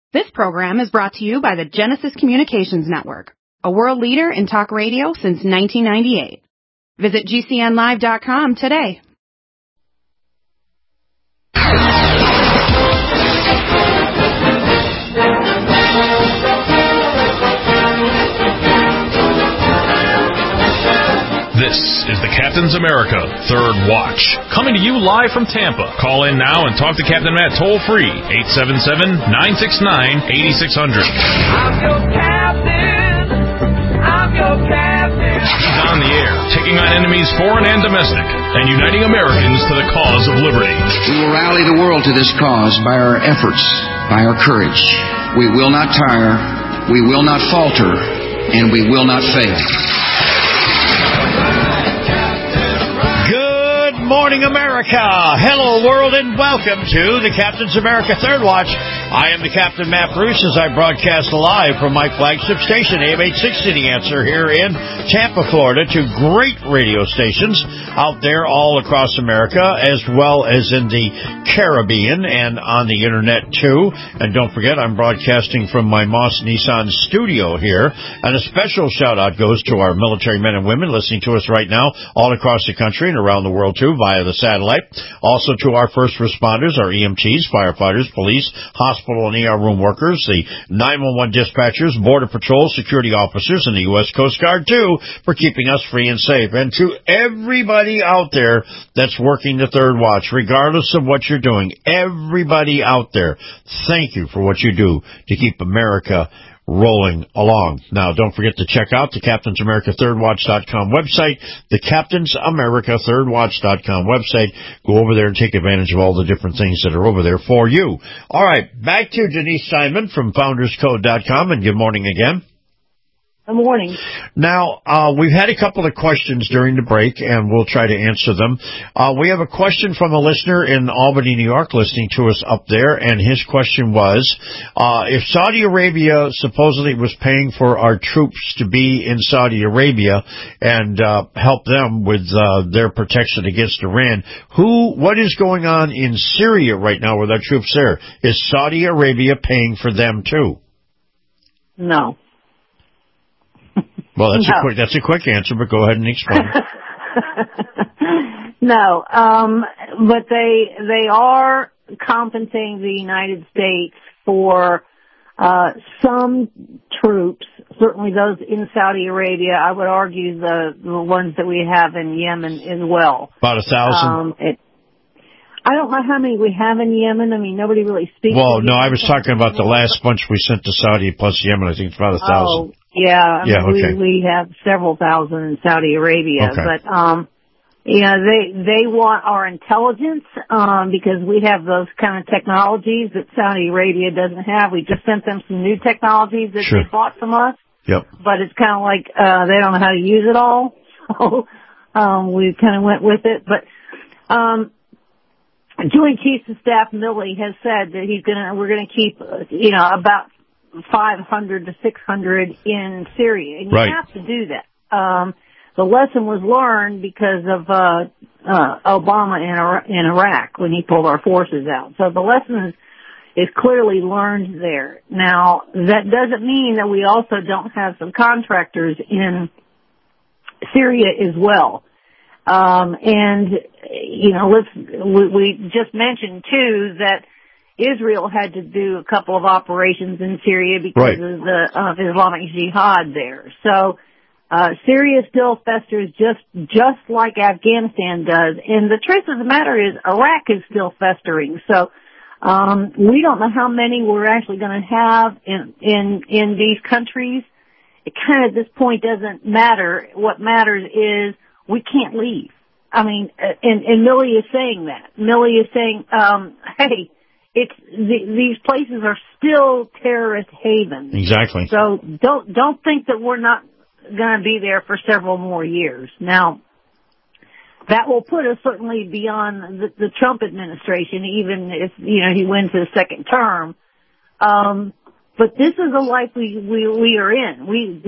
This program is brought to you by the Genesis Communications Network, a world leader in talk radio since 1998. Visit GCNlive.com today. This is the Captain's America Third Watch, coming to you live from Tampa. Call in now and talk to Captain Matt toll-free, 877-969-8600. I'm your captain. I'm your captain. He's on the air, taking on enemies foreign and domestic, and uniting Americans to the cause of liberty. We will rally the world to this cause by our efforts, by our courage. We will not tire, we will not falter, and we will not fail. Good morning, America. Hello, world, and welcome to the Captain's America Third Watch. I am the Captain, Matt Bruce, as I broadcast live from my flagship station, AM 860, The Answer, here in Tampa, Florida, to great radio stations out there all across America, as well as in the Caribbean and on the Internet, too. And don't forget, I'm broadcasting from my Moss Nissan studio here. And a special shout-out goes to our military men and women listening to us right now all across the country and around the world, too, via the satellite. Also to our first responders, our EMTs, firefighters, police, hospital and ER room workers, the 911 dispatchers, Border Patrol, security officers, and the U.S. Coast Guard, too, for keeping us free and safe. And to everybody out there that's working the Third Watch, regardless of what you're doing, everybody out there, thank you for what you do to keep America rolling along. Now, don't forget to check out the CaptainsAmericaThirdWatch.com website, the CaptainsAmericaThirdWatch.com website. Go over there and take advantage of all the different things that are over there for you. All right, back to Denise Simon from FoundersCode.com, and good morning again. Good morning. Now, we've had a couple of questions during the break, and we'll try to answer them. We have a question from a listener in Albany, New York, listening to us up there, and his question was, if Saudi Arabia supposedly was paying for our troops to be in Saudi Arabia and help them with their protection against Iran, what is going on in Syria right now with our troops there? Is Saudi Arabia paying for them too? No. Well, that's a quick answer, but go ahead and explain. No, but they are compensating the United States for some troops, certainly those in Saudi Arabia. I would argue the ones that we have in Yemen as well. About 1,000? I don't know how many we have in Yemen. I mean, nobody really speaks. Well, no, I was talking about the last bunch we sent to Saudi plus Yemen. I think it's about 1,000. Oh, yeah. Okay. We have several thousand in Saudi Arabia, okay. But they want our intelligence because we have those kind of technologies that Saudi Arabia doesn't have. We just sent them some new technologies that Sure. they bought from us. Yep. But it's kind of like they don't know how to use it all, so we kind of went with it. But Joint Chiefs of Staff Milley has said that we're gonna keep about 500 to 600 in Syria, and you right. have to do that. The lesson was learned because of Obama in Iraq when he pulled our forces out. So the lesson is clearly learned there. Now, that doesn't mean that we also don't have some contractors in Syria as well. We just mentioned too that Israel had to do a couple of operations in Syria because right. of the Islamic Jihad there. So Syria still festers just like Afghanistan does. And the truth of the matter is Iraq is still festering. So we don't know how many we're actually going to have in these countries. It kind of at this point doesn't matter. What matters is we can't leave. I mean, and Milley is saying that. Milley is saying, hey, these places are still terrorist havens. Exactly. So don't think that we're not going to be there for several more years. Now, that will put us certainly beyond the Trump administration, even if, he wins his second term. But this is the life we are in.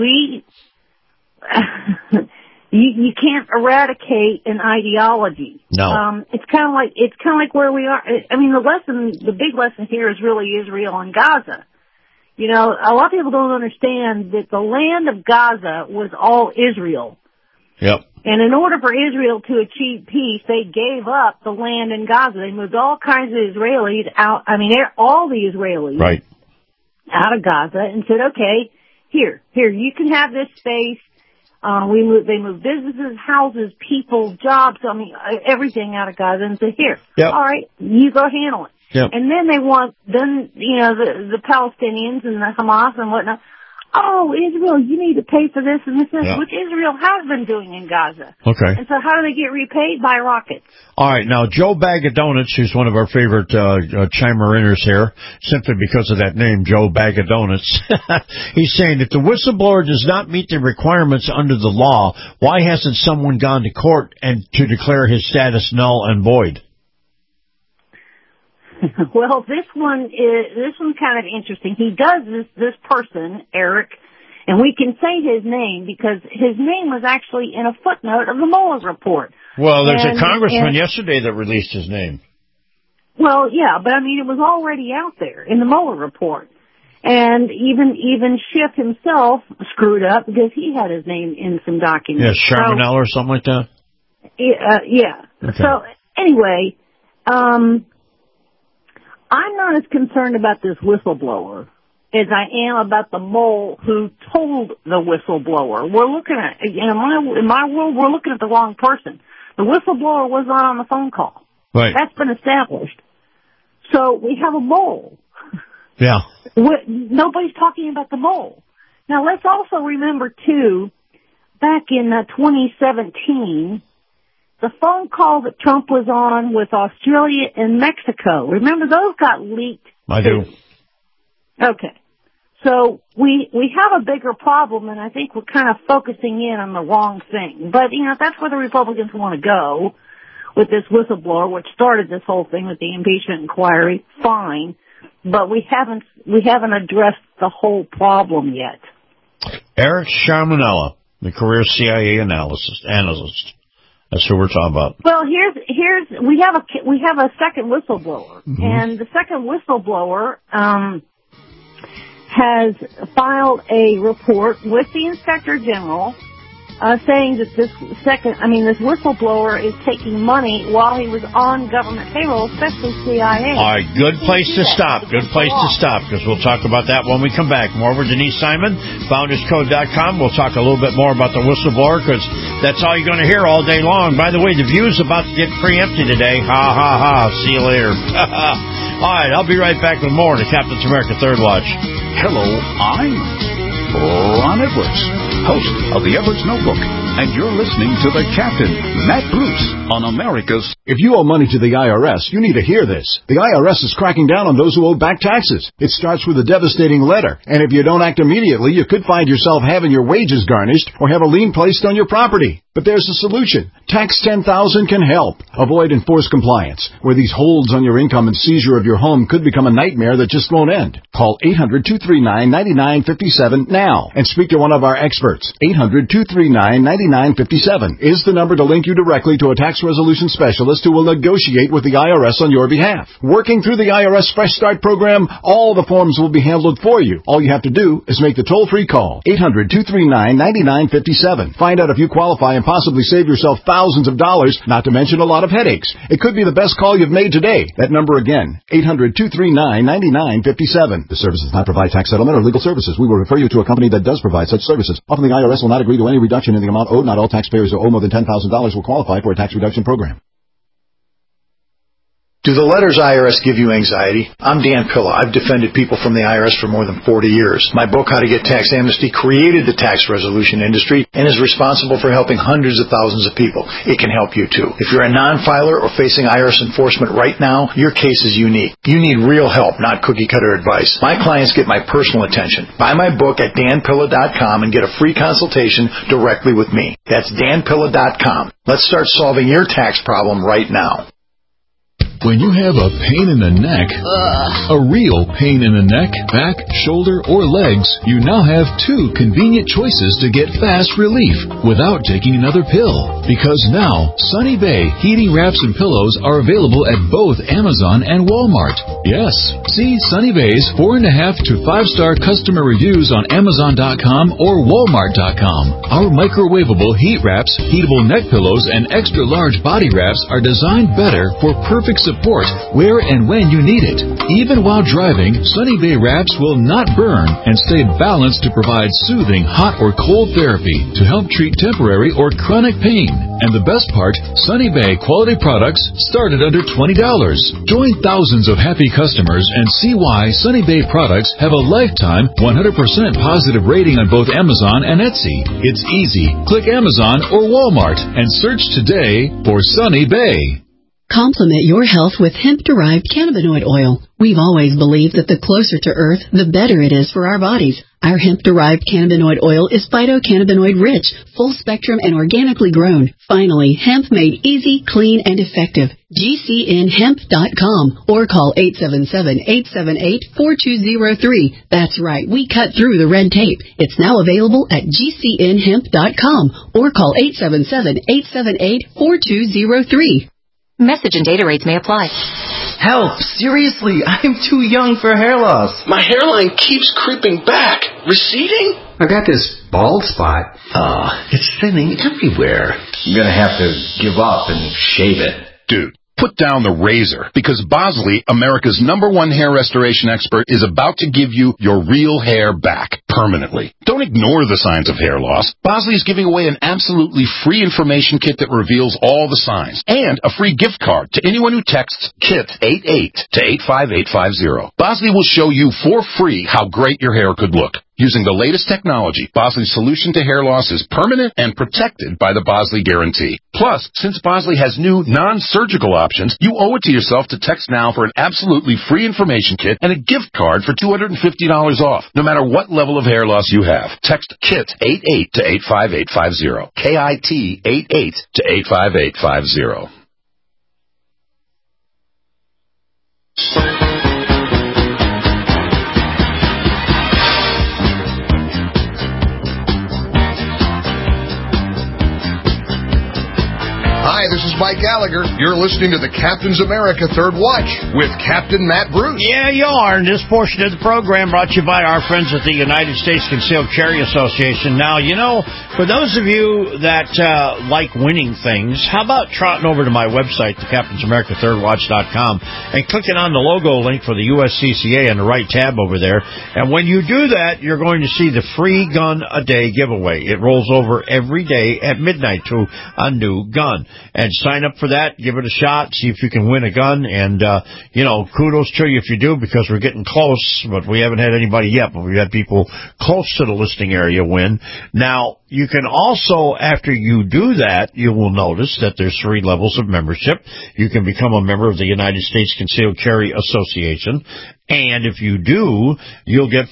You can't eradicate an ideology. No. It's kind of like where we are. I mean, the big lesson here is really Israel and Gaza. You know, a lot of people don't understand that the land of Gaza was all Israel. Yep. And in order for Israel to achieve peace, they gave up the land in Gaza. They moved all kinds of Israelis out, all the Israelis out of Gaza and said, okay, here, you can have this space. They moved businesses, houses, people, jobs, everything out of Gaza and said, here, all right, you go handle it. Yep. And then the Palestinians and the Hamas and whatnot, oh, Israel, you need to pay for this and this, which Israel has been doing in Gaza. Okay. And so how do they get repaid? By rockets. All right. Now, Joe Bag of Donuts, who's one of our favorite chimer-inners here, simply because of that name, Joe Bag of Donuts, he's saying if the whistleblower does not meet the requirements under the law, why hasn't someone gone to court and to declare his status null and void? Well, this one's kind of interesting. He does this person, Eric, and we can say his name because his name was actually in a footnote of the Mueller report. Well, there's a congressman yesterday that released his name. Well, yeah, but it was already out there in the Mueller report. And even Schiff himself screwed up because he had his name in some documents. Yeah, Charbonneau or something like that? Yeah. Okay. So, anyway, I'm not as concerned about this whistleblower as I am about the mole who told the whistleblower. We're looking at, in my world, we're looking at the wrong person. The whistleblower was not on the phone call. Right. That's been established. So we have a mole. Yeah. Nobody's talking about the mole. Now let's also remember too, back in 2017, the phone call that Trump was on with Australia and Mexico. Remember, those got leaked. I do. Okay. So we have a bigger problem, and I think we're kind of focusing in on the wrong thing. But, if that's where the Republicans want to go with this whistleblower, which started this whole thing with the impeachment inquiry, fine. But we haven't addressed the whole problem yet. Eric Sciammonella, the career CIA analyst. That's who we're talking about. Well, we have a second whistleblower, and the second whistleblower has filed a report with the Inspector General saying that this whistleblower is taking money while he was on government payroll, especially CIA. All right, good place to stop. Good place to stop, because we'll talk about that when we come back. More with Denise Simon, FoundersCode.com. We'll talk a little bit more about the whistleblower, because that's all you're going to hear all day long. By the way, the View's about to get preempted today. Ha, ha, ha. See you later. All right, I'll be right back with more to Captain's America Third Watch. Hello, I'm Ron Edwards, host of the Edwards Notebook, and you're listening to the Captain, Matt Bruce, on America's... If you owe money to the IRS, you need to hear this. The IRS is cracking down on those who owe back taxes. It starts with a devastating letter, and if you don't act immediately, you could find yourself having your wages garnished or have a lien placed on your property. But there's a solution. Tax 10,000 can help. Avoid enforced compliance, where these holds on your income and seizure of your home could become a nightmare that just won't end. Call 800-239-9957 now and speak to one of our experts. 800-239-9957 is the number to link you directly to a tax resolution specialist who will negotiate with the IRS on your behalf. Working through the IRS Fresh Start program, all the forms will be handled for you. All you have to do is make the toll-free call. 800-239-9957. Find out if you qualify and possibly save yourself thousands of dollars, not to mention a lot of headaches. It could be the best call you've made today. That number again, 800-239-9957. The service does not provide tax settlement or legal services. We will refer you to a company that does provide such services. Often the IRS will not agree to any reduction in the amount owed. Not all taxpayers who owe more than $10,000 will qualify for a tax reduction program. Do the letters IRS give you anxiety? I'm Dan Pilla. I've defended people from the IRS for more than 40 years. My book, How to Get Tax Amnesty, created the tax resolution industry and is responsible for helping hundreds of thousands of people. It can help you too. If you're a non-filer or facing IRS enforcement right now, your case is unique. You need real help, not cookie-cutter advice. My clients get my personal attention. Buy my book at danpilla.com and get a free consultation directly with me. That's danpilla.com. Let's start solving your tax problem right now. When you have a pain in the neck, a real pain in the neck, back, shoulder, or legs, you now have two convenient choices to get fast relief without taking another pill. Because now, Sunny Bay heating wraps and pillows are available at both Amazon and Walmart. Yes, see Sunny Bay's 4.5 to 5-star customer reviews on Amazon.com or Walmart.com. Our microwavable heat wraps, heatable neck pillows, and extra large body wraps are designed better for perfect support where and when you need it. Even while driving, Sunny Bay wraps will not burn and stay balanced to provide soothing hot or cold therapy to help treat temporary or chronic pain. And the best part, Sunny Bay quality products start at under $20. Join thousands of happy customers and see why Sunny Bay products have a lifetime 100% positive rating on both Amazon and Etsy. It's easy. Click Amazon or Walmart and search today for Sunny Bay. Complement your health with hemp-derived cannabinoid oil. We've always believed that the closer to Earth, the better it is for our bodies. Our hemp-derived cannabinoid oil is phytocannabinoid-rich, full-spectrum, and organically grown. Finally, hemp made easy, clean, and effective. GCNhemp.com or call 877-878-4203. That's right, we cut through the red tape. It's now available at GCNhemp.com or call 877-878-4203. Message and data rates may apply. Help! Seriously, I'm too young for hair loss. My hairline keeps creeping back. Receding? I got this bald spot. It's thinning everywhere. I'm gonna have to give up and shave it. Dude, put down the razor, because Bosley, America's #1 hair restoration expert, is about to give you your real hair back permanently. Don't ignore the signs of hair loss. Bosley is giving away an absolutely free information kit that reveals all the signs, and a free gift card to anyone who texts KIT88 to 85850. Bosley will show you for free how great your hair could look. Using the latest technology, Bosley's solution to hair loss is permanent and protected by the Bosley Guarantee. Plus, since Bosley has new non-surgical options, you owe it to yourself to text now for an absolutely free information kit and a gift card for $250 off, no matter what level of hair loss you have. Text KIT88 to 85850. KIT88 to 85850. Hi, this is Mike Gallagher. You're listening to the Captain's America Third Watch with Captain Matt Bruce. Yeah, you are. And this portion of the program brought to you by our friends at the United States Concealed Carry Association. Now, you know, for those of you that like winning things, how about trotting over to my website, thecaptainsamericathirdwatch.com, and clicking on the logo link for the USCCA in the right tab over there. And when you do that, you're going to see the free gun a day giveaway. It rolls over every day at midnight to a new gun. And sign up for that, give it a shot, see if you can win a gun, and, kudos to you if you do, because we're getting close, but we haven't had anybody yet, but we've had people close to the listing area win. Now, you can also, after you do that, you will notice that there's 3 levels of membership. You can become a member of the United States Concealed Carry Association, and if you do, you'll get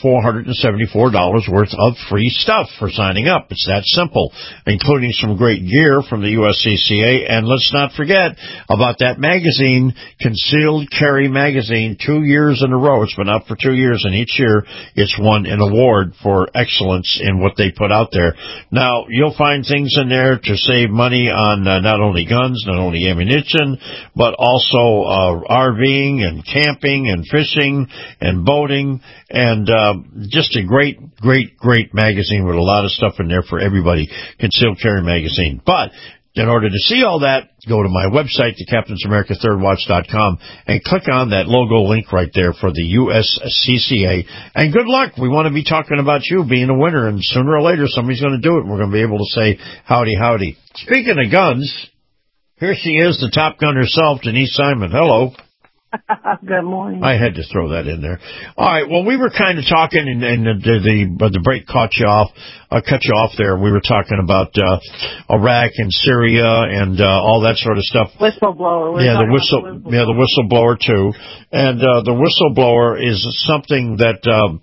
$474 worth of free stuff for signing up. It's that simple, including some great gear from the USCCA. And let's not forget about that magazine, Concealed Carry Magazine, 2 years in a row. It's been out for 2 years, and each year it's won an award for excellence in what they put out there. Now, you'll find things in there to save money on not only guns, not only ammunition, but also RVing and camping and fishing and boating, and just a great magazine with a lot of stuff in there for everybody, Concealed Carry Magazine. But in order to see all that, go to my website, thecaptainsamericathirdwatch.com, and click on that logo link right there for the USCCA. And good luck. We want to be talking about you being a winner, and sooner or later somebody's going to do it, and we're going to be able to say howdy, howdy. Speaking of guns, here she is, the Top Gun herself, Denise Simon. Hello. Good morning. I had to throw that in there. All right. Well, we were kind of talking, and the break cut you off there. We were talking about Iraq and Syria and all that sort of stuff. Whistleblower. The whistleblower too. And the whistleblower is something that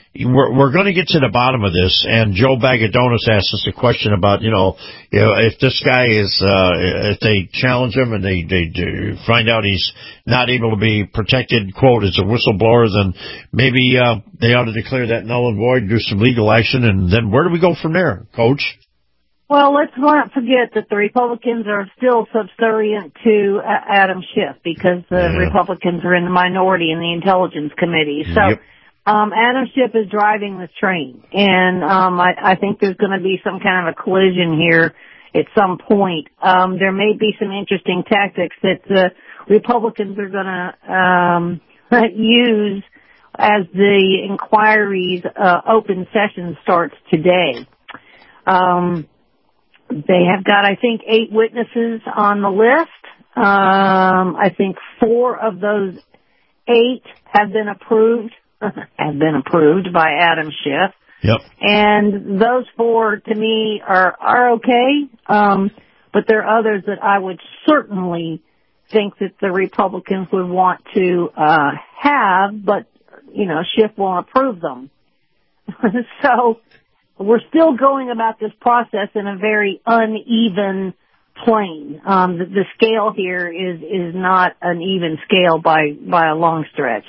we're going to get to the bottom of this. And Joe Bagadonis asked us a question about, if this guy is, if they challenge him and they find out he's not able to be protected, quote, as a whistleblower, then maybe they ought to declare that null and void, do some legal action, and then where do we go from there, Coach? Well, let's not forget that the Republicans are still subservient to Adam Schiff because the Republicans are in the minority in the Intelligence Committee. So Adam Schiff is driving this train, and I think there's going to be some kind of a collision here at some point. There may be some interesting tactics that the Republicans are going to use as the inquiry's open session starts today. They have got, I think, 8 witnesses on the list. I think 4 of those 8 have been approved by Adam Schiff. Yep. And those 4, to me, are okay. But there are others that I would certainly think that the Republicans would want to have, but, Schiff won't approve them. So we're still going about this process in a very uneven plane. The scale here is not an even scale by a long stretch.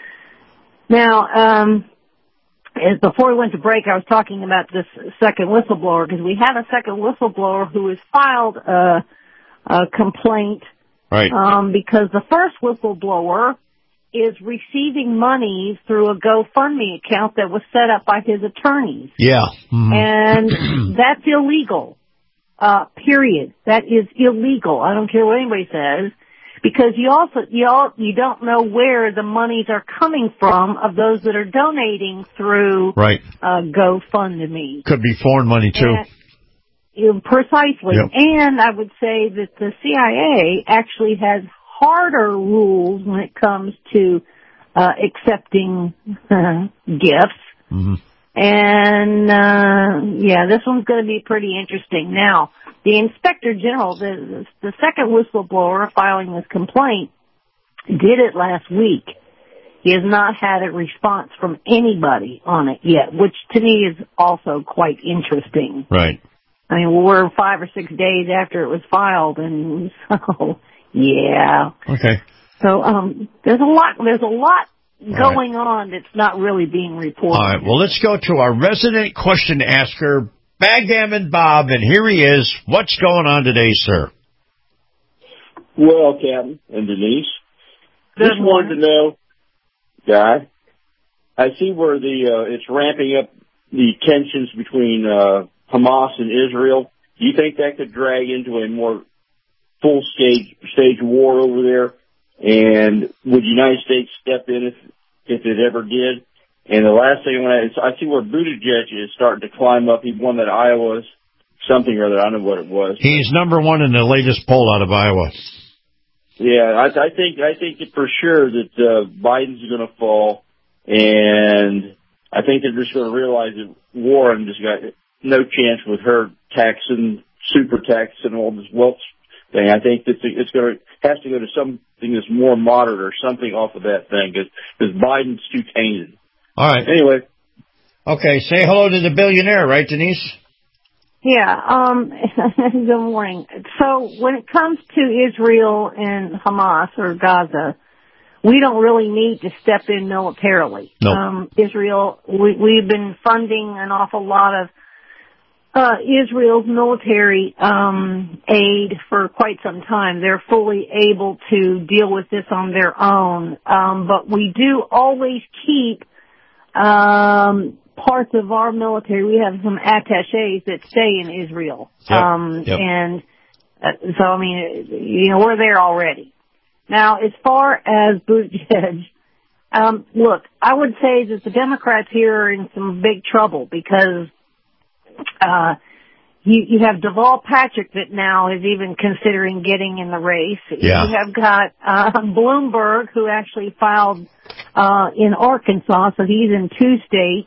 Now, before we went to break, I was talking about this second whistleblower because we have a second whistleblower who has filed a complaint, right? Because the first whistleblower is receiving money through a GoFundMe account that was set up by his attorneys. Yeah. Mm-hmm. And that's illegal. Period. That is illegal. I don't care what anybody says. Because you don't know where the monies are coming from of those that are donating through GoFundMe. Could be foreign money too. Precisely. Yep. And I would say that the CIA actually has harder rules when it comes to accepting gifts. Mm-hmm. And this one's going to be pretty interesting. Now, the Inspector General, the second whistleblower filing this complaint, did it last week. He has not had a response from anybody on it yet, which to me is also quite interesting. Right. I mean, we're 5 or 6 days after it was filed, and so, yeah. Okay. So, there's a lot going on that's not really being reported. All right. Well, let's go to our resident question asker, Backgammon Bob, and here he is. What's going on today, sir? Well, Captain and Denise, just wanted to know, Guy, I see where it's ramping up the tensions between Hamas and Israel. Do you think that could drag into a more full stage war over there? And would the United States step in if it ever did? And the last thing I see where Buttigieg is starting to climb up. He won that Iowa something or other. I don't know what it was. He's number 1 in the latest poll out of Iowa. Yeah, I think for sure that Biden's going to fall, and I think they're just going to realize that Warren just got no chance with her tax and super tax and all this wealth thing. I think that has to go to something that's more moderate or something off of that thing because Biden's too tainted. All right. Anyway. Okay, say hello to the billionaire, right, Denise? Yeah, good morning. So when it comes to Israel and Hamas or Gaza, we don't really need to step in militarily. No. Israel, we've been funding an awful lot of Israel's military aid for quite some time. They're fully able to deal with this on their own. But we do always keep parts of our military. We have some attachés that stay in Israel. Yep. And so, I mean, we're there already. Now, as far as Buttigieg, look, I would say that the Democrats here are in some big trouble because you have Deval Patrick that now is even considering getting in the race. Yeah. You have got Bloomberg, who actually filed in Arkansas, so he's in 2 states.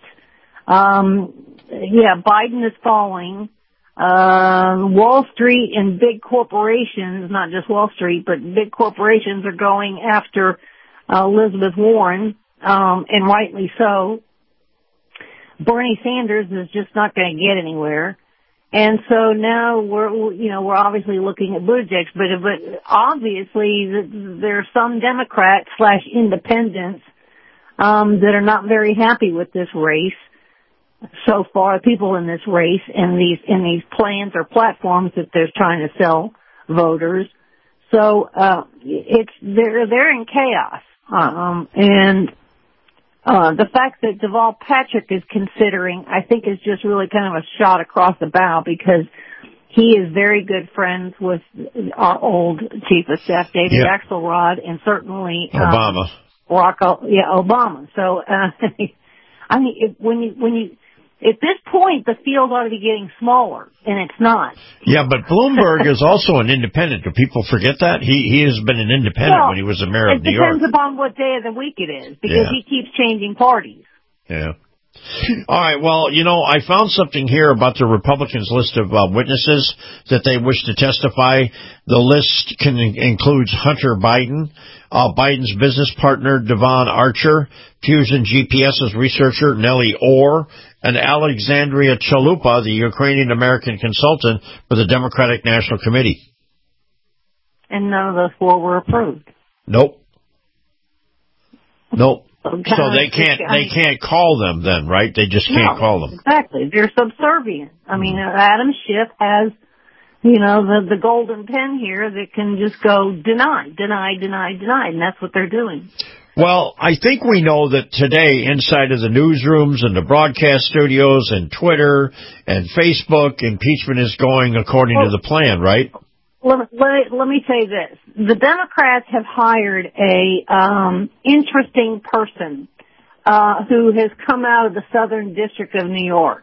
Biden is falling. Wall Street and big corporations, not just Wall Street, but big corporations are going after Elizabeth Warren, and rightly so. Bernie Sanders is just not going to get anywhere. And so now we're obviously looking at Buttigieg, but obviously there are some Democrats / independents, that are not very happy with this race so far, people in this race and in these plans or platforms that they're trying to sell voters. So, they're in chaos. The fact that Deval Patrick is considering, I think, is just really kind of a shot across the bow, because he is very good friends with our old Chief of Staff, David Axelrod, and certainly Obama. Obama. So, I mean, at this point, the field ought to be getting smaller, and it's not. Yeah, but Bloomberg is also an independent. Do people forget that? He has been an independent when he was the mayor of New York. It depends upon what day of the week it is, because he keeps changing parties. Yeah. All right, well, I found something here about the Republicans' list of witnesses that they wish to testify. The list includes Hunter Biden, Biden's business partner, Devon Archer, Fusion GPS's researcher, Nellie Orr, and Alexandria Chalupa, the Ukrainian-American consultant for the Democratic National Committee. And none of those four were approved. Nope. So they can't call them then, right? They just can't call them. Exactly. They're subservient. I mean, Adam Schiff has, the golden pen here that can just go deny, and that's what they're doing. Well, I think we know that today, inside of the newsrooms and the broadcast studios and Twitter and Facebook, impeachment is going according to the plan, right? Let me say this. The Democrats have hired a interesting person who has come out of the Southern District of New York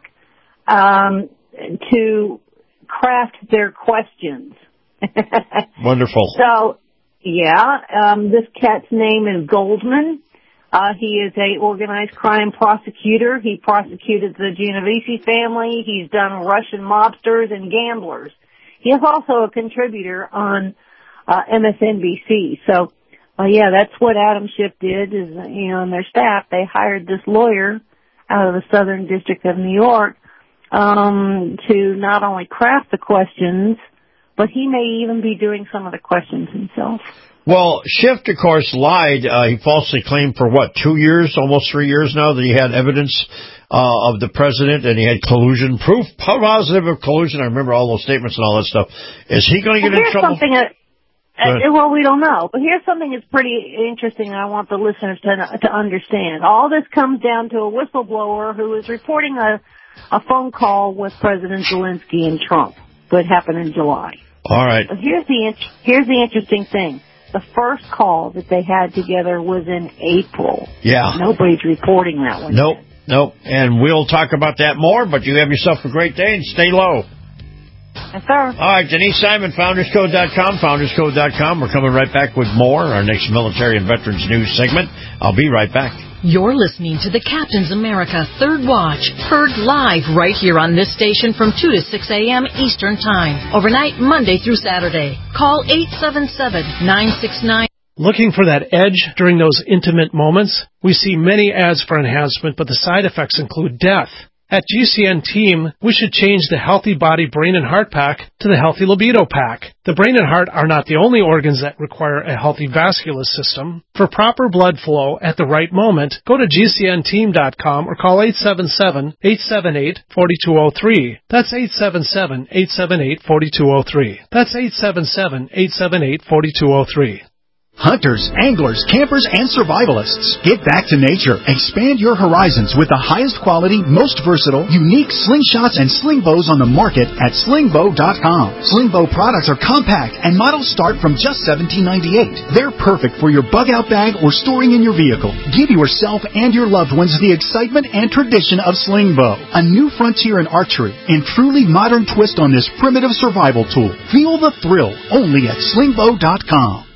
to craft their questions. Wonderful. So, this cat's name is Goldman. He is a organized crime prosecutor. He prosecuted the Genovese family. He's done Russian mobsters and gamblers. He is also a contributor on MSNBC. So, that's what Adam Schiff did. Is and their staff, they hired this lawyer out of the Southern District of New York to not only craft the questions, but he may even be doing some of the questions himself. Well, Schiff, of course, lied. He falsely claimed for 2 years, almost 3 years now, that he had evidence of the president and he had collusion, proof positive of collusion. I remember all those statements and all that stuff. Is he going to get in trouble? Well, we don't know. But here's something that's pretty interesting and I want the listeners to understand. All this comes down to a whistleblower who is reporting a phone call with President Zelensky and Trump that happened in July. All right. But here's the interesting thing. The first call that they had together was in April. Yeah. Nobody's reporting that one. Nope. And we'll talk about that more, but you have yourself a great day and stay low. Yes, sir. All right, Denise Simon, FoundersCode.com, FoundersCode.com. We're coming right back with more, our next military and veterans news segment. I'll be right back. You're listening to the Captain's America Third Watch, heard live right here on this station from 2 to 6 a.m. Eastern Time, overnight Monday through Saturday. Call 877-969. Looking for that edge during those intimate moments? We see many ads for enhancement, but the side effects include death. At GCN Team, we should change the Healthy Body, Brain, and Heart Pack to the Healthy Libido Pack. The brain and heart are not the only organs that require a healthy vascular system. For proper blood flow at the right moment, go to GCNteam.com or call 877-878-4203. That's 877-878-4203. That's 877-878-4203. Hunters, anglers, campers, and survivalists. Get back to nature. Expand your horizons with the highest quality, most versatile, unique slingshots and sling bows on the market at slingbow.com. Slingbow products are compact and models start from just $17.98. They're perfect for your bug out bag or storing in your vehicle. Give yourself and your loved ones the excitement and tradition of Slingbow, a new frontier in archery and truly modern twist on this primitive survival tool. Feel the thrill only at slingbow.com.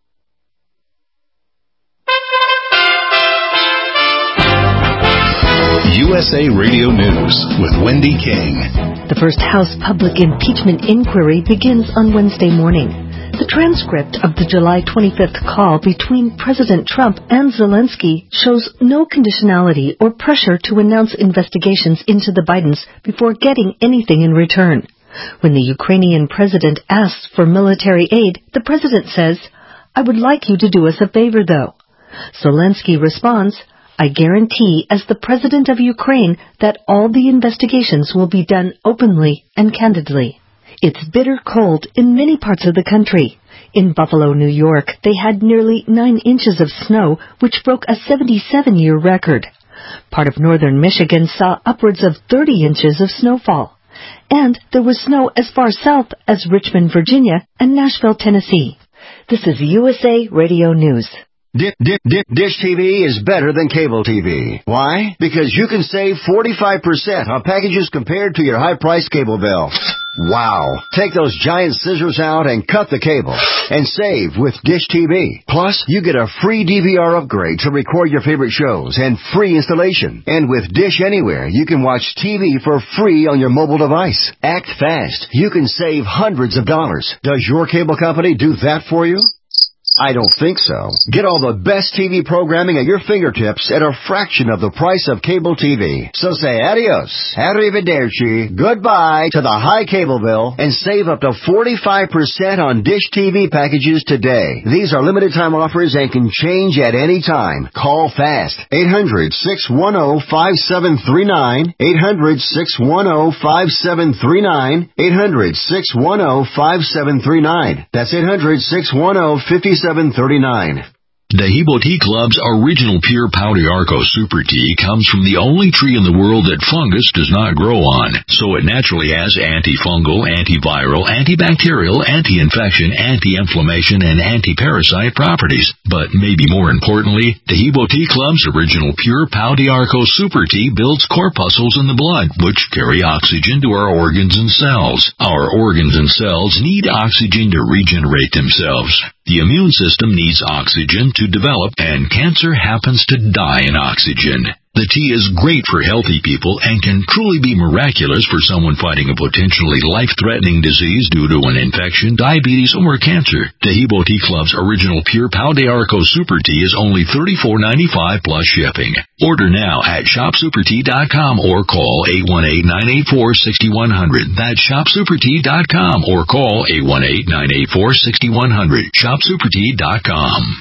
USA Radio News with Wendy King. The first House public impeachment inquiry begins on Wednesday morning. The transcript of the July 25th call between President Trump and Zelensky shows no conditionality or pressure to announce investigations into the Bidens before getting anything in return. When the Ukrainian president asks for military aid, the president says, "I would like you to do us a favor, though." Zelensky responds, "I guarantee as the president of Ukraine that all the investigations will be done openly and candidly." It's bitter cold in many parts of the country. In Buffalo, New York, they had nearly 9 inches of snow, which broke a 77-year record. Part of northern Michigan saw upwards of 30 inches of snowfall. And there was snow as far south as Richmond, Virginia, and Nashville, Tennessee. This is USA Radio News. Dish TV is better than cable TV. Why? Because you can save 45% on packages compared to your high-priced cable bill. Wow. Take those giant scissors out and cut the cable and save with Dish TV. Plus, you get a free DVR upgrade to record your favorite shows and free installation. And with Dish Anywhere, you can watch TV for free on your mobile device. Act fast. You can save hundreds of dollars. Does your cable company do that for you? I don't think so. Get all the best TV programming at your fingertips at a fraction of the price of cable TV. So say adios, arrivederci, goodbye to the high cable bill and save up to 45% on Dish TV packages today. These are limited time offers and can change at any time. Call fast. 800-610-5739. 800-610-5739. 800-610-5739. That's 800-610-5739. Dahibo Tea Club's original pure Pau d'Arco Super Tea comes from the only tree in the world that fungus does not grow on, so it naturally has antifungal, antiviral, antibacterial, anti-infection, anti-inflammation, and anti-parasite properties. But maybe more importantly, Dahibo Tea Club's original pure Pau d'Arco Super Tea builds corpuscles in the blood, which carry oxygen to our organs and cells. Our organs and cells need oxygen to regenerate themselves. The immune system needs oxygen to develop, and cancer happens to die in oxygen. The tea is great for healthy people and can truly be miraculous for someone fighting a potentially life-threatening disease due to an infection, diabetes, or cancer. Dahibo Tea Club's original pure Pau d'Arco Super Tea is only $34.95 plus shipping. Order now at shopsupertea.com or call 818-984-6100. That's shopsupertea.com or call 818-984-6100. shopsupertea.com.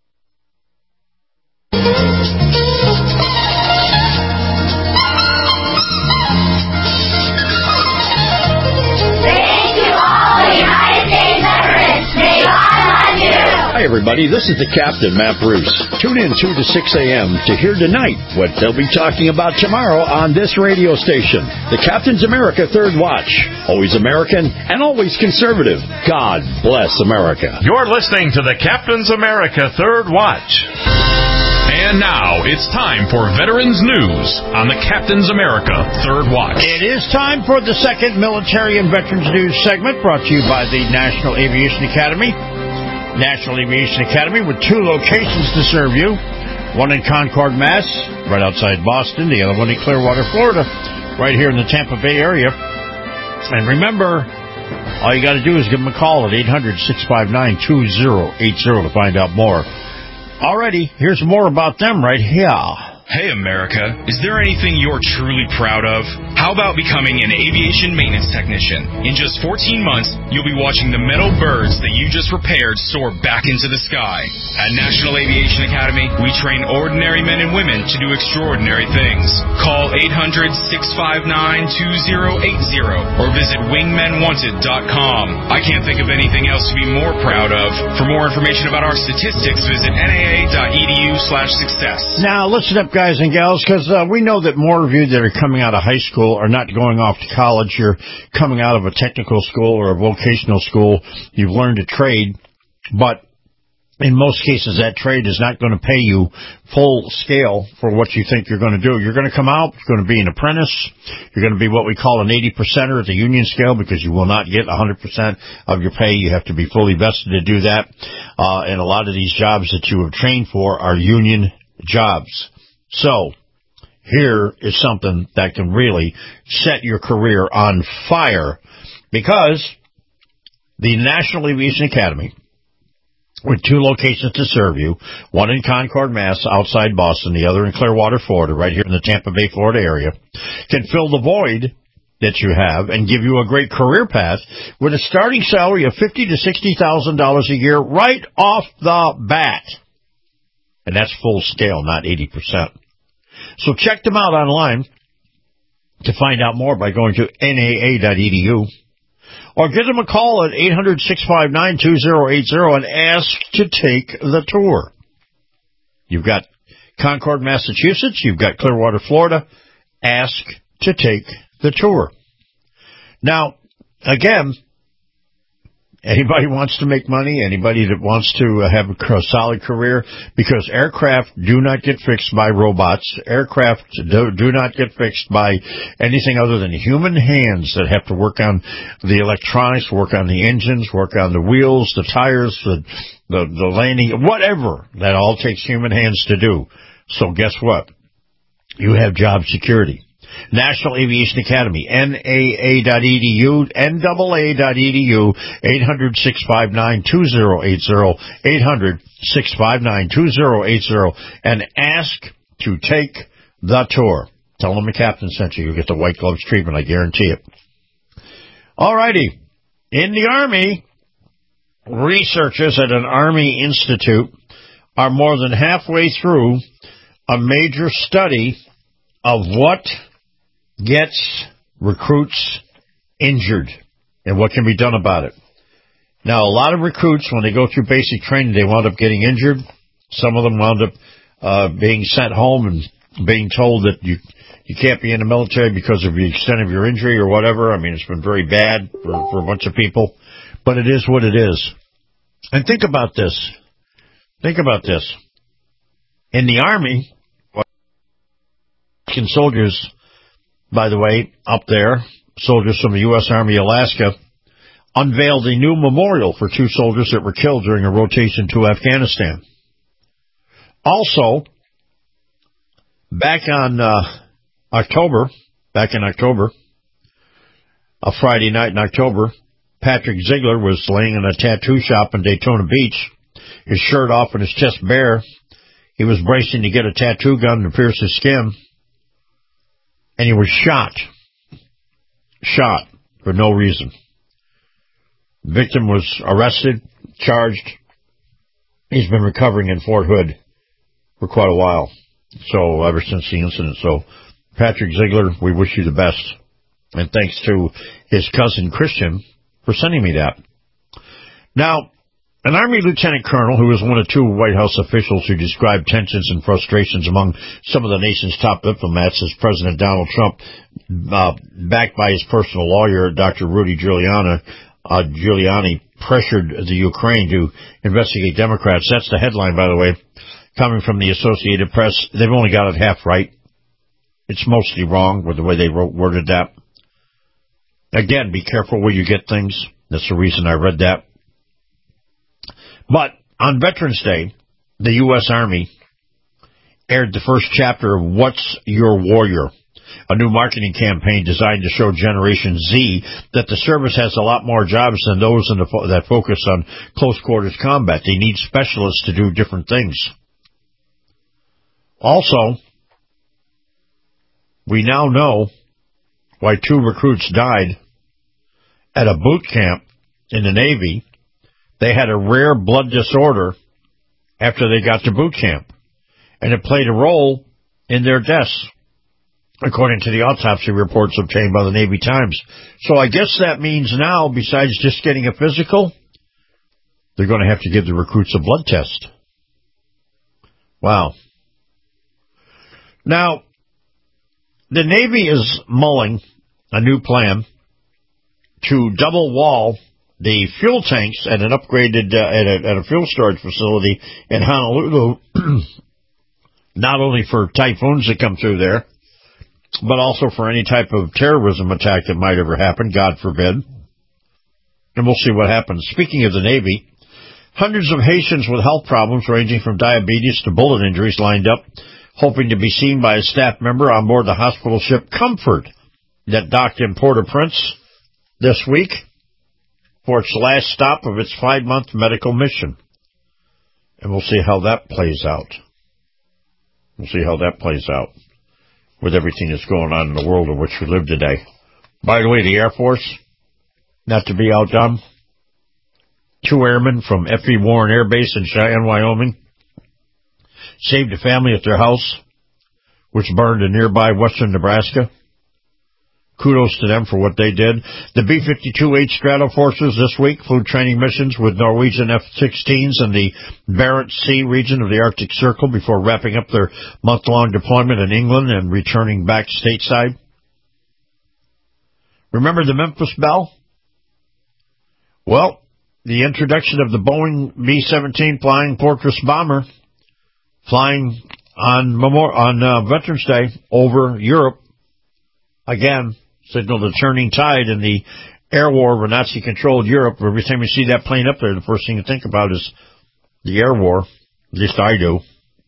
Hi, everybody. This is the Captain, Matt Bruce. Tune in 2 to 6 a.m. to hear tonight what they'll be talking about tomorrow on this radio station. The Captain's America Third Watch. Always American and always conservative. God bless America. You're listening to the Captain's America Third Watch. And now it's time for Veterans News on the Captain's America Third Watch. It is time for the second Military and Veterans News segment brought to you by the National Aviation Academy. National Aviation Academy with 2 locations to serve you. One in Concord, Mass., right outside Boston. The other one in Clearwater, Florida, right here in the Tampa Bay area. And remember, all you got to do is give them a call at 800-659-2080 to find out more. Alrighty, here's more about them right here. Hey, America, is there anything you're truly proud of? How about becoming an aviation maintenance technician? In just 14 months, you'll be watching the metal birds that you just repaired soar back into the sky. At National Aviation Academy, we train ordinary men and women to do extraordinary things. Call 800-659-2080 or visit wingmenwanted.com. I can't think of anything else to be more proud of. For more information about our statistics, visit naa.edu/success. Now, listen up, guys and gals, because we know that more of you that are coming out of high school are not going off to college. You're coming out of a technical school or a vocational school. You've learned a trade, but in most cases, that trade is not going to pay you full scale for what you think you're going to do. You're going to come out, you're going to be an apprentice, you're going to be what we call an 80%er at the union scale because you will not get 100% of your pay. You have to be fully vested to do that. And a lot of these jobs that you have trained for are union jobs. So, here is something that can really set your career on fire because the National Aviation Academy, with 2 locations to serve you, one in Concord, Mass, outside Boston, the other in Clearwater, Florida, right here in the Tampa Bay, Florida area, can fill the void that you have and give you a great career path with a starting salary of $50,000 to $60,000 a year right off the bat. And that's full scale, not 80%. So check them out online to find out more by going to naa.edu. Or give them a call at 800-659-2080 and ask to take the tour. You've got Concord, Massachusetts. You've got Clearwater, Florida. Ask to take the tour. Now, again, anybody wants to make money, anybody that wants to have a solid career, because aircraft do not get fixed by robots. Aircraft do not get fixed by anything other than human hands that have to work on the electronics, work on the engines, work on the wheels, the tires, the landing, whatever. That all takes human hands to do. So guess what? You have job security. National Aviation Academy, NAA.edu, NAA.edu, 800-659-2080, 800-659-2080, and ask to take the tour. Tell them the captain sent you. You'll get the white gloves treatment, I guarantee it. All righty. In the Army, researchers at an Army Institute are more than halfway through a major study of what gets recruits injured and what can be done about it. Now, a lot of recruits, when they go through basic training, they wound up getting injured. Some of them wound up being sent home and being told that you can't be in the military because of the extent of your injury or whatever. I mean, it's been very bad for a bunch of people, but it is what it is. And think about this. Think about this. In the Army, soldiers, by the way, up there, soldiers from the U.S. Army Alaska, unveiled a new memorial for 2 soldiers that were killed during a rotation to Afghanistan. Also, back in October, a Friday night in October, Patrick Ziegler was laying in a tattoo shop in Daytona Beach, his shirt off and his chest bare. He was bracing to get a tattoo gun to pierce his skin. And he was shot for no reason. The victim was arrested, charged. He's been recovering in Fort Hood for quite a while. So ever since the incident. So Patrick Ziegler, we wish you the best. And thanks to his cousin Christian for sending me that. Now, an Army lieutenant colonel who was one of 2 White House officials who described tensions and frustrations among some of the nation's top diplomats as President Donald Trump, backed by his personal lawyer, Dr. Rudy Giuliani, pressured the Ukraine to investigate Democrats. That's the headline, by the way, coming from the Associated Press. They've only got it half right. It's mostly wrong with the way they worded that. Again, be careful where you get things. That's the reason I read that. But on Veterans Day, the U.S. Army aired the first chapter of What's Your Warrior, a new marketing campaign designed to show Generation Z that the service has a lot more jobs than those that focus on close quarters combat. They need specialists to do different things. Also, we now know why 2 recruits died at a boot camp in the Navy. They had a rare blood disorder after they got to boot camp, and it played a role in their deaths, according to the autopsy reports obtained by the Navy Times. So I guess that means now, besides just getting a physical, they're going to have to give the recruits a blood test. Wow. Now, the Navy is mulling a new plan to double wall the fuel tanks at an upgraded at a fuel storage facility in Honolulu, not only for typhoons that come through there, but also for any type of terrorism attack that might ever happen, God forbid. And we'll see what happens. Speaking of the Navy, hundreds of Haitians with health problems ranging from diabetes to bullet injuries lined up, hoping to be seen by a staff member on board the hospital ship Comfort that docked in Port-au-Prince this week. for its last stop of its 5-month medical mission. And we'll see how that plays out. We'll see how that plays out with everything that's going on in the world in which we live today. By the way, the Air Force, not to be outdone, 2 airmen from F.E. Warren Air Base in Cheyenne, Wyoming, saved a family at their house, which burned in nearby western Nebraska. Kudos to them for what they did. The B-52H Stratoforces this week flew training missions with Norwegian F-16s in the Barents Sea region of the Arctic Circle before wrapping up their month-long deployment in England and returning back stateside. Remember the Memphis Belle? Well, the introduction of the Boeing B-17 Flying Fortress bomber flying on Veterans Day over Europe, again, signaled a turning tide in the air war of a Nazi-controlled Europe. Every time you see that plane up there, the first thing you think about is the air war. At least I do.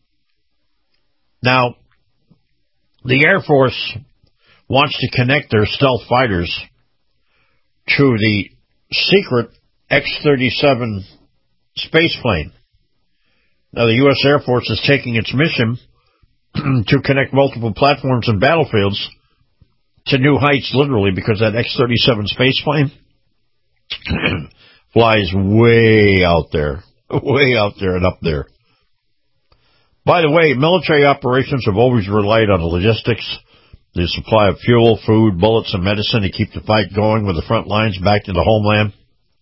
Now, the Air Force wants to connect their stealth fighters to the secret X-37 space plane. Now, the U.S. Air Force is taking its mission to connect multiple platforms and battlefields to new heights, literally, because that X-37 space plane flies way out there and up there. By the way, military operations have always relied on the logistics, the supply of fuel, food, bullets, and medicine to keep the fight going with the front lines back to the homeland.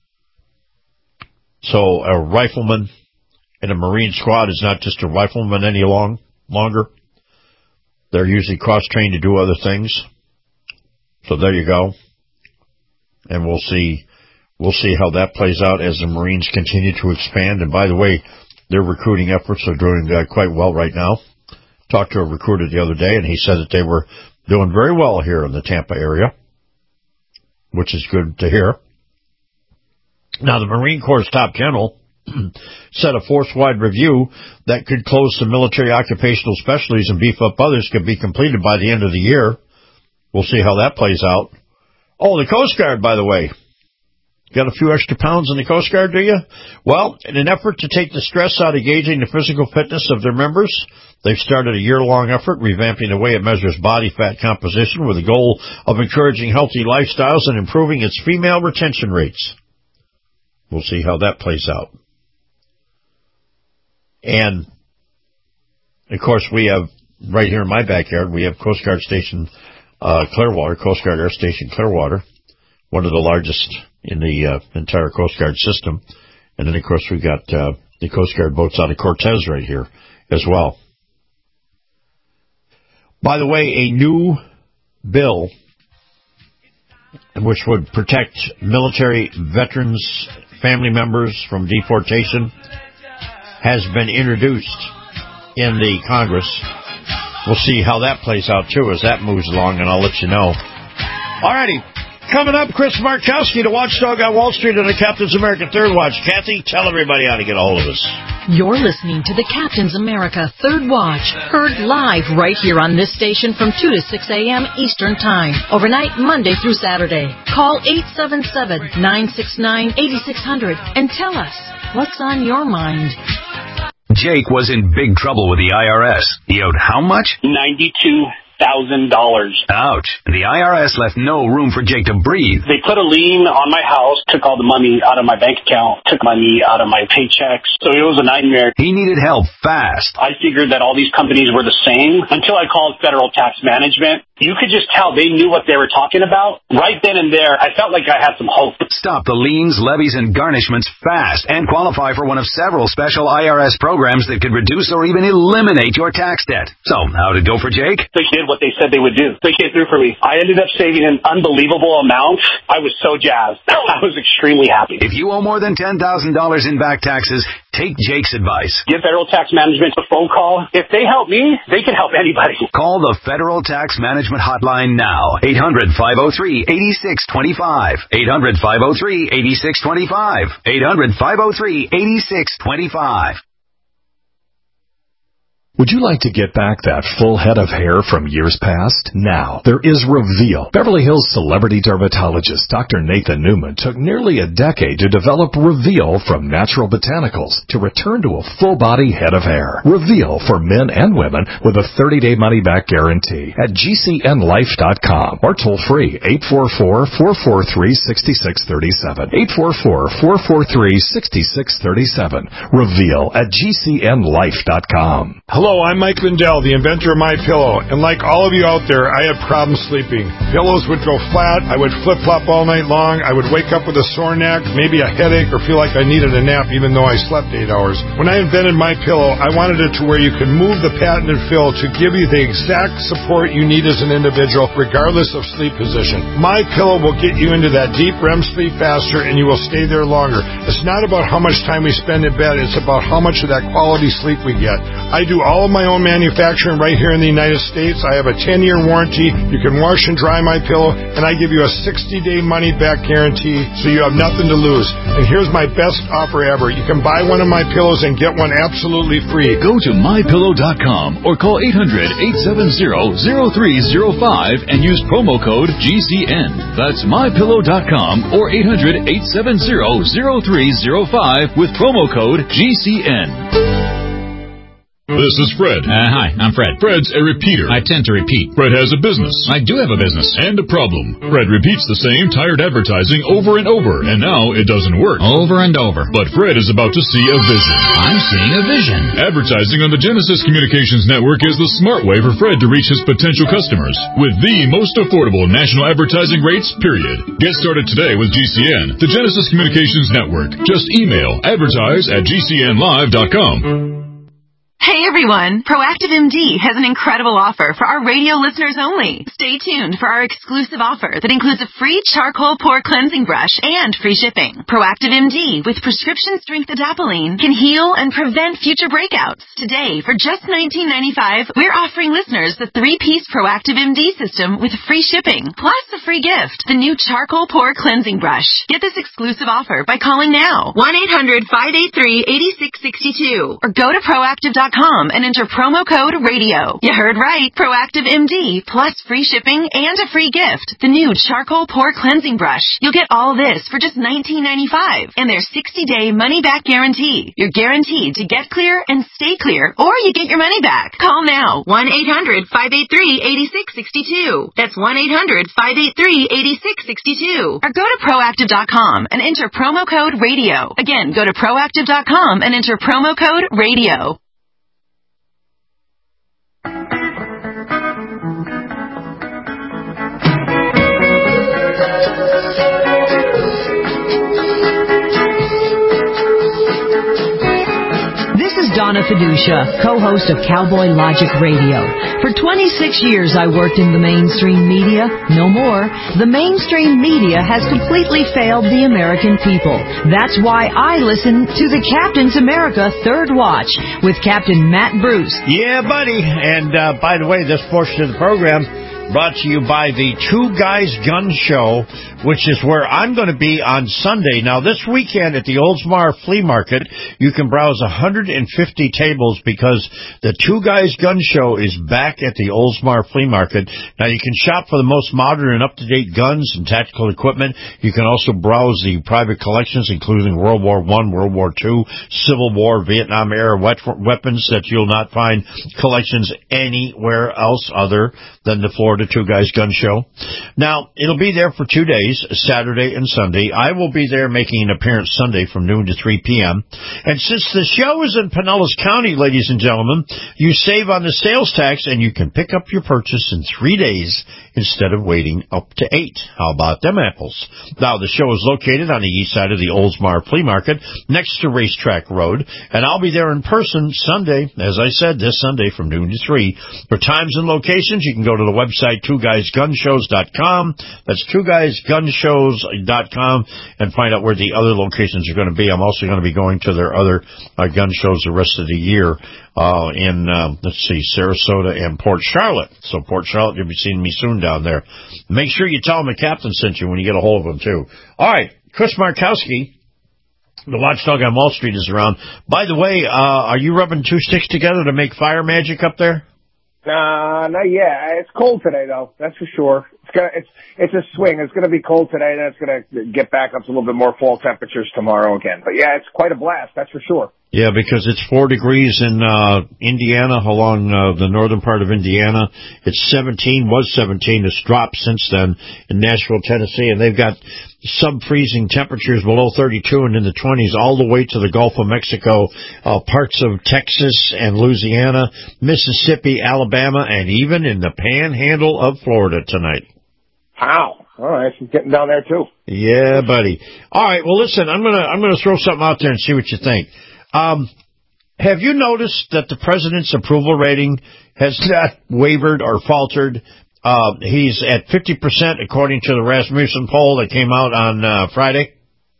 So a rifleman in a Marine squad is not just a rifleman any longer. They're usually cross-trained to do other things. So there you go. And we'll see how that plays out as the Marines continue to expand. And by the way, their recruiting efforts are doing quite well right now. Talked to a recruiter the other day, and he said that they were doing very well here in the Tampa area, which is good to hear. Now, the Marine Corps' top general said a force-wide review that could close some military occupational specialties and beef up others could be completed by the end of the year. We'll see how that plays out. Oh, the Coast Guard, by the way. Got a few extra pounds in the Coast Guard, do you? Well, in an effort to take the stress out of gauging the physical fitness of their members, they've started a year-long effort revamping the way it measures body fat composition with the goal of encouraging healthy lifestyles and improving its female retention rates. We'll see how that plays out. And, of course, we have, right here in my backyard, we have Coast Guard Station Clearwater, Coast Guard Air Station Clearwater, one of the largest in the entire Coast Guard system. And then, of course, we've got the Coast Guard boats out of Cortez right here as well. By the way, a new bill which would protect military veterans, family members from deportation has been introduced in the Congress. We'll see how that plays out, too, as that moves along, and I'll let you know. All righty. Coming up, Chris Markowski, the watchdog on Wall Street, and the Captain's America Third Watch. Kathy, tell everybody how to get a hold of us. You're listening to the Captain's America Third Watch, heard live right here on this station from 2 to 6 a.m. Eastern Time, overnight Monday through Saturday. Call 877-969-8600 and tell us what's on your mind. Jake was in big trouble with the IRS. He owed how much? $92,000. Ouch. The IRS left no room for Jake to breathe. They put a lien on my house, took all the money out of my bank account, took money out of my paychecks. So it was a nightmare. He needed help fast. I figured that all these companies were the same until I called Federal Tax Management. You could just tell they knew what they were talking about. Right then and there, I felt like I had some hope. Stop the liens, levies, and garnishments fast and qualify for one of several special IRS programs that could reduce or even eliminate your tax debt. So, how'd it go for Jake? They did what they said they would do. They came through for me. I ended up saving an unbelievable amount. I was so jazzed. I was extremely happy. If you owe more than $10,000 in back taxes, take Jake's advice. Give Federal Tax Management a phone call. If they help me, they can help anybody. Call the Federal Tax Management hotline now. 800-503-8625. 800-503-8625. 800-503-8625. Would you like to get back that full head of hair from years past? Now, there is Reveal. Beverly Hills celebrity dermatologist Dr. Nathan Newman took nearly a decade to develop Reveal from natural botanicals to return to a full-body head of hair. Reveal for men and women with a 30-day money-back guarantee at GCNlife.com or toll-free 844-443-6637. 844-443-6637. Reveal at GCNlife.com. Hello, I'm Mike Lindell, the inventor of MyPillow, and like all of you out there, I had problems sleeping. Pillows would go flat, I would flip-flop all night long, I would wake up with a sore neck, maybe a headache, or feel like I needed a nap even though I slept 8 hours. When I invented MyPillow, I wanted it to where you could move the patented fill to give you the exact support you need as an individual, regardless of sleep position. MyPillow will get you into that deep REM sleep faster, and you will stay there longer. It's not about how much time we spend in bed, it's about how much of that quality sleep we get. I do all of my own manufacturing right here in the United States. I have a 10-year warranty. You can wash and dry my pillow, and I give you a 60-day money-back guarantee, so you have nothing to lose. And here's my best offer ever. You can buy one of my pillows and get one absolutely free. Go to MyPillow.com or call 800-870-0305 and use promo code GCN. That's MyPillow.com or 800-870-0305 with promo code GCN. This is Fred. Hi, I'm Fred. Fred's a repeater. I tend to repeat. Fred has a business. I do have a business. And a problem. Fred repeats the same tired advertising over and over, and now it doesn't work. Over and over. But Fred is about to see a vision. I'm seeing a vision. Advertising on the Genesis Communications Network is the smart way for Fred to reach his potential customers with the most affordable national advertising rates, period. Get started today with GCN, the Genesis Communications Network. Just email advertise@gcnlive.com. Hey everyone! Proactive MD has an incredible offer for our radio listeners only. Stay tuned for our exclusive offer that includes a free charcoal pore cleansing brush and free shipping. Proactive MD with prescription strength adapalene can heal and prevent future breakouts. Today, for just $19.95, we're offering listeners the 3-piece Proactive MD system with free shipping, plus a free gift, the new charcoal pore cleansing brush. Get this exclusive offer by calling now, 1-800-583-8662, or go to proactive.com and enter promo code RADIO. You heard right. Proactive MD plus free shipping and a free gift. The new charcoal pore cleansing brush. You'll get all this for just $19.95 and their 60-day money-back guarantee. You're guaranteed to get clear and stay clear, or you get your money back. Call now. 1-800-583-8662. That's 1-800-583-8662. Or go to proactive.com and enter promo code RADIO. Again, go to proactive.com and enter promo code RADIO. This is Donna Fiducia, co-host of Cowboy Logic Radio. For 26 years I worked in the mainstream media. No more. The mainstream media has completely failed the American people. That's why I listen to the Captain's America Third Watch with Captain Matt Bruce. Yeah, buddy. And by the way, this portion of the program brought to you by the Two Guys Gun Show, which is where I'm going to be on Sunday. Now, this weekend at the Oldsmar Flea Market, you can browse 150 tables because the Two Guys Gun Show is back at the Oldsmar Flea Market. Now, you can shop for the most modern and up-to-date guns and tactical equipment. You can also browse the private collections, including World War I, World War II, Civil War, Vietnam-era weapons that you'll not find collections anywhere else other than the Florida Two Guys Gun Show. Now, it'll be there for 2 days, Saturday and Sunday. I will be there making an appearance Sunday from noon to 3 p.m. And since the show is in Pinellas County, ladies and gentlemen, you save on the sales tax and you can pick up your purchase in 3 days instead of waiting up to 8. How about them apples? Now, the show is located on the east side of the Oldsmar Flea Market, next to Racetrack Road, and I'll be there in person Sunday, as I said, this Sunday from noon to 3. For times and locations, you can go to the website twoguysgunshows.com. That's twoguysgunshows.com and find out where the other locations are going to be. I'm also going to be going to their other gun shows the rest of the year in, Sarasota and Port Charlotte. So Port Charlotte, you'll be seeing me soon down there. Make sure you tell them the captain sent you when you get a hold of them, too. All right, Chris Markowski The watchdog on Wall Street is around. By the way, are you rubbing two sticks together to make fire magic up there? Not yet. It's cold today, though. That's for sure. It's a swing. It's going to be cold today, then it's going to get back up to a little bit more fall temperatures tomorrow again. But yeah, it's quite a blast. That's for sure. Yeah, because it's 4 degrees in Indiana, along the northern part of Indiana. It's 17, was 17. It's dropped since then in Nashville, Tennessee, and they've got sub-freezing temperatures below 32 and in the 20s all the way to the Gulf of Mexico, parts of Texas and Louisiana, Mississippi, Alabama, and even in the panhandle of Florida tonight. Wow. All right. She's getting down there, too. Yeah, buddy. All right. Well, listen, I'm gonna throw something out there and see what you think. Have you noticed that the president's approval rating has not wavered or faltered? He's at 50% according to the Rasmussen poll that came out on Friday.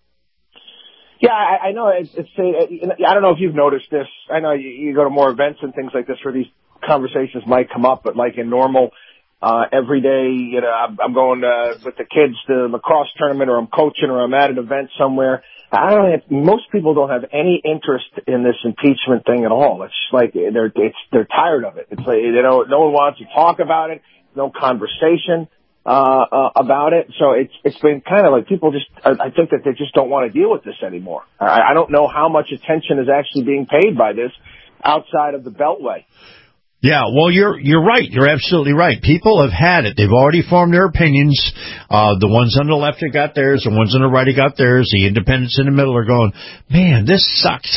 Yeah, I know. I don't know if you've noticed this. I know you go to more events and things like this where these conversations might come up, but like in normal, every day, you know, I'm going with the kids to the lacrosse tournament, or I'm coaching, or I'm at an event somewhere. Most people don't have any interest in this impeachment thing at all. It's like they're tired of it. It's like no one wants to talk about it. No conversation about it. So it's been kind of like people I think that they just don't want to deal with this anymore. I don't know how much attention is actually being paid by this outside of the Beltway. Yeah, well, you're right. You're absolutely right. People have had it. They've already formed their opinions. The ones on the left have got theirs. The ones on the right have got theirs. The independents in the middle are going, man, this sucks.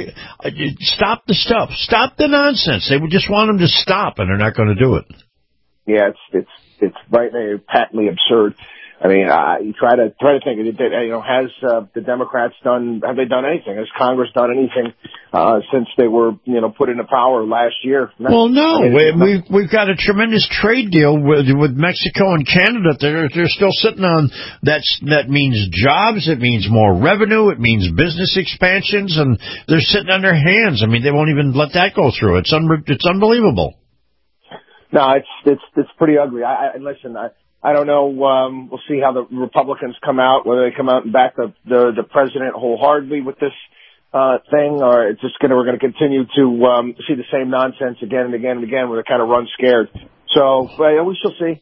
Stop the stuff. Stop the nonsense. They would just want them to stop, and they're not going to do it. Yeah, it's right there, patently absurd. I mean, you try to think, has the Democrats have they done anything? Has Congress done anything since they were, put into power last year? Well, no. We've got a tremendous trade deal with Mexico and Canada. They're still sitting on that means jobs. It means more revenue. It means business expansions, and they're sitting on their hands. I mean, they won't even let that go through. It's unbelievable. No, it's pretty ugly. Listen. I don't know. We'll see how the Republicans come out, whether they come out and back the president wholeheartedly with this thing, or it's just we're going to continue to see the same nonsense again and again and again, where they kind of run scared. So we shall see.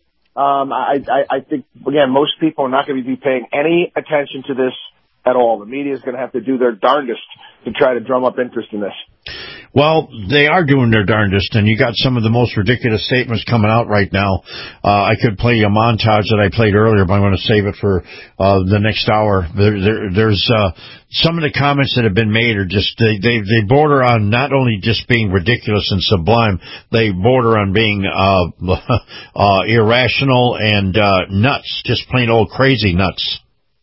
I think again, most people are not going to be paying any attention to this at all. The media is going to have to do their darndest to try to drum up interest in this. Well, they are doing their darndest, and you got some of the most ridiculous statements coming out right now. I could play a montage that I played earlier, but I'm going to save it for the next hour. There's some of the comments that have been made are just they border on not only just being ridiculous and sublime, they border on being irrational and nuts, just plain old crazy nuts.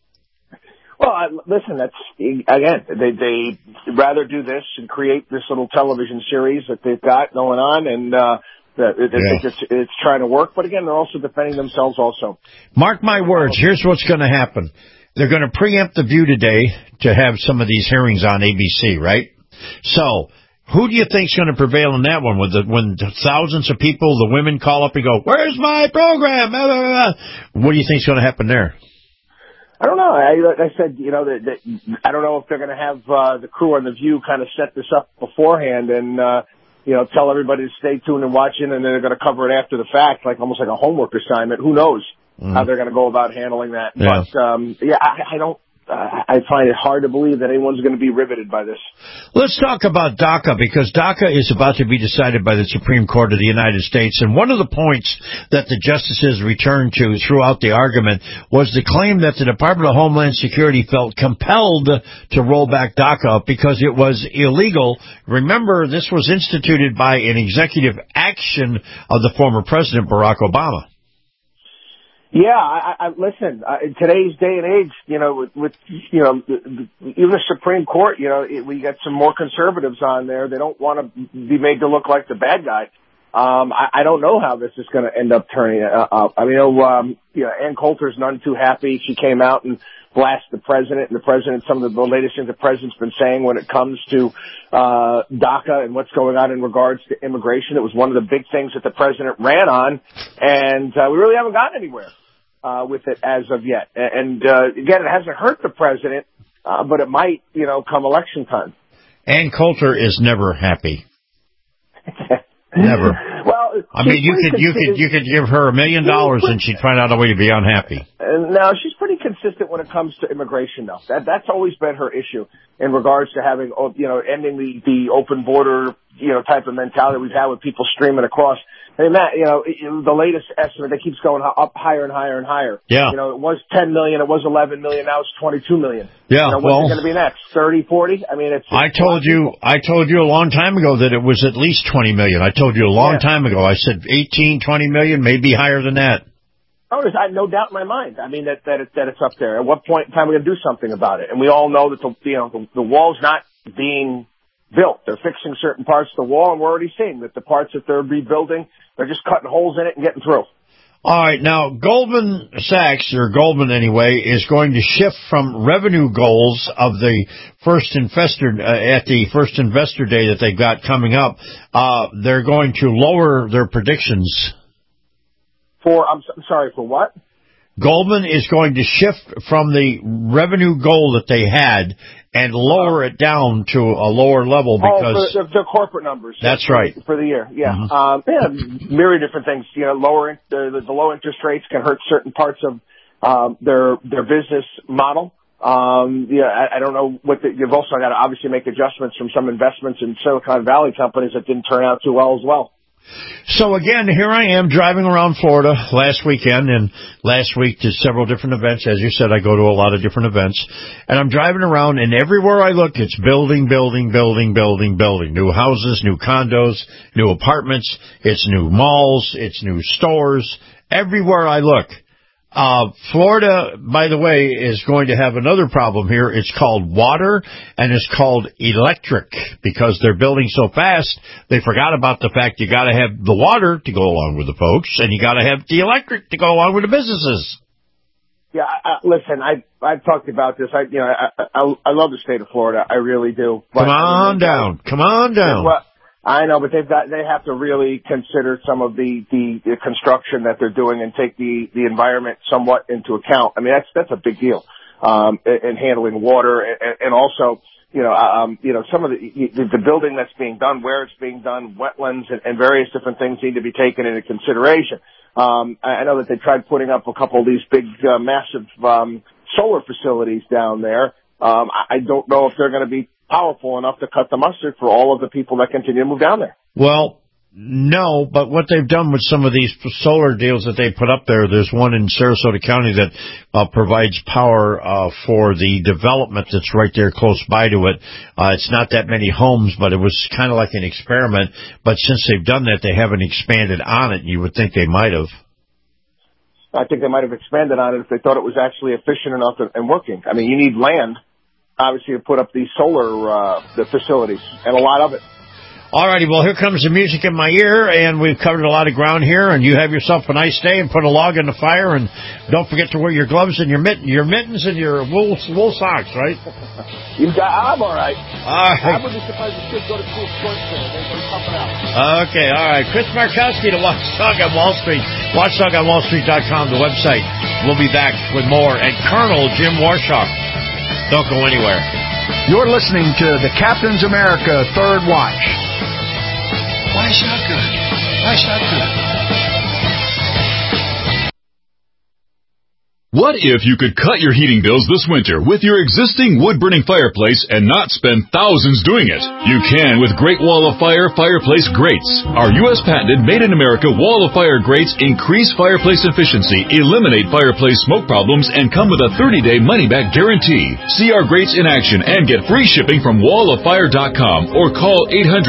Well, listen, again, they rather do this and create this little television series that they've got going on, and it's trying to work. But again, they're also defending themselves also. Mark my words, here's what's going to happen. They're going to preempt The View today to have some of these hearings on ABC, right? So who do you think's going to prevail in that one? When thousands of people, the women call up and go, "Where's my program?" What do you think's going to happen there? I don't know. I said, that I don't know if they're going to have the crew on The View kind of set this up beforehand and, tell everybody to stay tuned and watch it, and then they're going to cover it after the fact, almost like a homework assignment. Who knows how they're going to go about handling that. Yeah. But, I find it hard to believe that anyone's going to be riveted by this. Let's talk about DACA, because DACA is about to be decided by the Supreme Court of the United States. And one of the points that the justices returned to throughout the argument was the claim that the Department of Homeland Security felt compelled to roll back DACA because it was illegal. Remember, this was instituted by an executive action of the former President Barack Obama. Yeah, listen, in today's day and age, with even the Supreme Court, we got some more conservatives on there. They don't want to be made to look like the bad guy. I don't know how this is going to end up turning up. Ann Coulter's none too happy. She came out and blasted the president, and some of the latest things the president's been saying when it comes to DACA and what's going on in regards to immigration. It was one of the big things that the president ran on, and we really haven't gotten anywhere with it as of yet. And again, it hasn't hurt the president but it might, come election time. Ann Coulter is never happy. Never. Well, I mean, you could give her $1 million and she'd find out a way to be unhappy. No, she's pretty consistent when it comes to immigration, though. That's always been her issue in regards to having, ending the open border, type of mentality we've had with people streaming across. I mean, Matt, the latest estimate that keeps going up higher and higher and higher. Yeah. It was 10 million, it was 11 million, now it's 22 million. Yeah. What's it going to be next? 30, 40? I mean, I told you a long time ago that it was at least 20 million. I told you a long time ago. I said 18, 20 million, maybe higher than that. Oh, there's no doubt in my mind. I mean, that it's up there. At what point in time are we going to do something about it? And we all know that the wall's not being built. They're fixing certain parts of the wall, and we're already seeing that the parts that they're rebuilding, they're just cutting holes in it and getting through. All right, now Goldman Sachs, or Goldman anyway, is going to shift from revenue goals of the first investor at the first investor day that they've got coming up. They're going to lower their predictions. I'm sorry, for what? Goldman is going to shift from the revenue goal that they had and lower it down to a lower level because the corporate numbers. That's right. For the year, yeah. Mm-hmm. Myriad different things. Lower the low interest rates can hurt certain parts of their business model. I don't know you've also got to obviously make adjustments from some investments in Silicon Valley companies that didn't turn out too well as well. So again, here I am driving around Florida last weekend, and last week to several different events. As you said, I go to a lot of different events, and I'm driving around, and everywhere I look, it's building. New houses, new condos, new apartments, it's new malls, it's new stores. Everywhere I look. Florida, by the way, is going to have another problem here. It's called water and it's called electric because they're building so fast. They forgot about the fact you got to have the water to go along with the folks and you got to have the electric to go along with the businesses. Yeah, listen, I've talked about this. I love the state of Florida. I really do. But, Come on down. Well, I know, but they have to really consider some of the construction that they're doing and take the environment somewhat into account. I mean, that's a big deal, in handling water and also, some of the building that's being done, where it's being done, wetlands and various different things need to be taken into consideration. I know that they tried putting up a couple of these big, massive, solar facilities down there. I don't know if they're going to be powerful enough to cut the mustard for all of the people that continue to move down there. Well, no, but what they've done with some of these solar deals that they put up there's one in Sarasota County that provides power for the development that's right there close by to it. It's not that many homes, but it was kind of like an experiment. But since they've done that, they haven't expanded on it. You would think they might have. I think they might have expanded on it if they thought it was actually efficient enough and working. I mean, you need land, obviously, to put up these solar the facilities, and a lot of it. All righty, well, here comes the music in my ear, and we've covered a lot of ground here, and you have yourself a nice day, and put a log in the fire, and don't forget to wear your gloves and your mittens and your wool socks, right? I'm all right. All right. I wouldn't be surprised if kids go to school sports today. They're pumping out. Okay, all right. Chris Markowski to Watchdog on Wall Street. WatchdogOnWallStreet.com, the website. We'll be back with more. And Colonel Jim Warshaw. Don't go anywhere. You're listening to the Captain's America Third Watch. Why shotgun? Why shotgun? What if you could cut your heating bills this winter with your existing wood-burning fireplace and not spend thousands doing it? You can with Great Wall of Fire fireplace grates. Our U.S. patented made-in-America Wall of Fire grates increase fireplace efficiency, eliminate fireplace smoke problems, and come with a 30-day money-back guarantee. See our grates in action and get free shipping from walloffire.com or call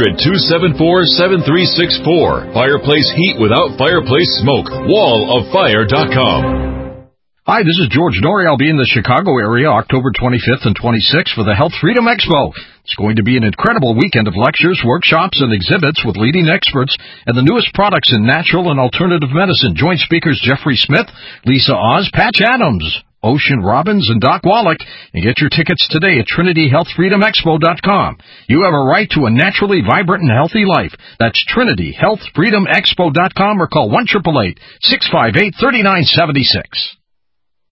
800-274-7364. Fireplace heat without fireplace smoke. walloffire.com. Hi, this is George Norrie. I'll be in the Chicago area October 25th and 26th for the Health Freedom Expo. It's going to be an incredible weekend of lectures, workshops, and exhibits with leading experts and the newest products in natural and alternative medicine. Join speakers Jeffrey Smith, Lisa Oz, Patch Adams, Ocean Robbins, and Doc Wallach, and get your tickets today at TrinityHealthFreedomExpo.com. You have a right to a naturally vibrant and healthy life. That's TrinityHealthFreedomExpo.com or call 1-888-658-3976.